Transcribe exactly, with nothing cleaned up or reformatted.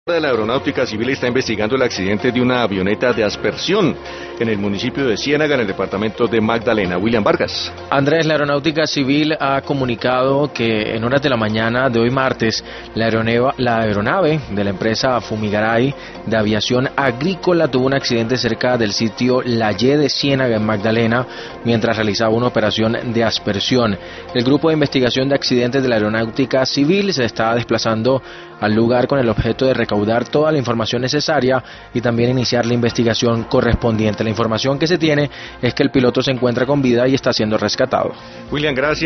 de la Aeronáutica Civil está investigando el accidente de una avioneta de aspersión en el municipio de Ciénaga, en el departamento de Magdalena. William Vargas. Andrés, la Aeronáutica Civil ha comunicado que en horas de la mañana de hoy martes, la aeronave, la aeronave de la empresa Fumigaray de aviación agrícola tuvo un accidente cerca del sitio La Y de Ciénaga en Magdalena mientras realizaba una operación de aspersión. El grupo de investigación de accidentes de la Aeronáutica Civil se está desplazando al lugar con el objeto de recaudar toda la información necesaria y también iniciar la investigación correspondiente. La información que se tiene es que el piloto se encuentra con vida y está siendo rescatado. William, gracias.